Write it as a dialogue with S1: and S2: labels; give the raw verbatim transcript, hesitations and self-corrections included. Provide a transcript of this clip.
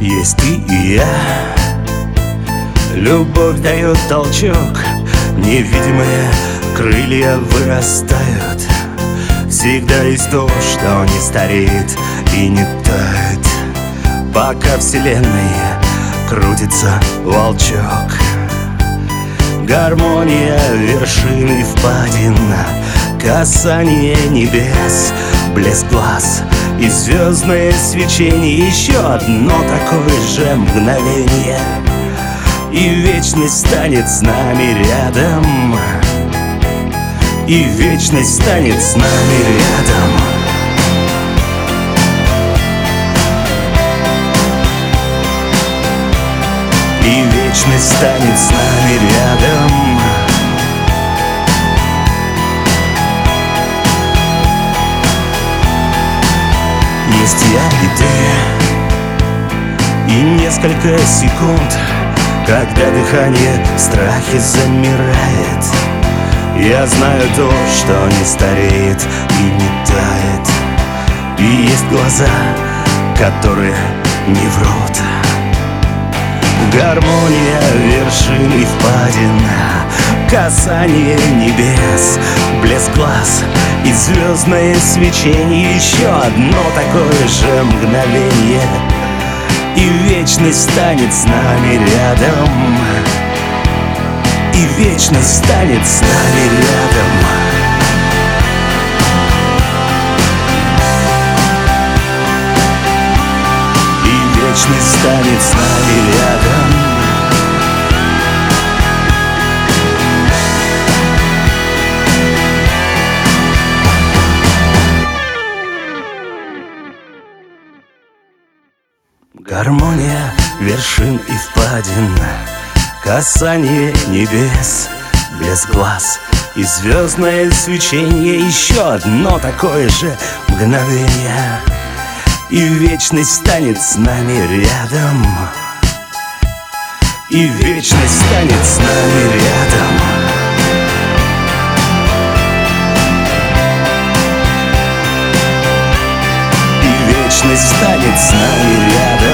S1: Есть ты и я. Любовь дает толчок, невидимые крылья вырастают. Всегда есть то, что не стареет и не тает, пока вселенной крутится волчок. Гармония вершины впадин, касание небес, блеск глаз и звездное свечение. Еще одно такое же мгновение, и вечность станет с нами рядом. И вечность станет с нами рядом. И вечность станет с нами рядом. Есть я и ты, и несколько секунд, когда дыхание в страхе замирает. Я знаю то, что не стареет и не тает. И есть глаза, которые не врут. Гармония вершины впадин, касание небес, блеск глаз и звездное свечение. Еще одно такое же мгновение, и вечность станет с нами рядом. И вечность станет с нами рядом. И вечность станет с нами рядом. Гармония вершин и впадин, касание небес, блеск глаз и звездное свечение. Еще одно такое же мгновение, и вечность станет с нами рядом. И вечность станет с нами рядом. И вечность станет с нами рядом.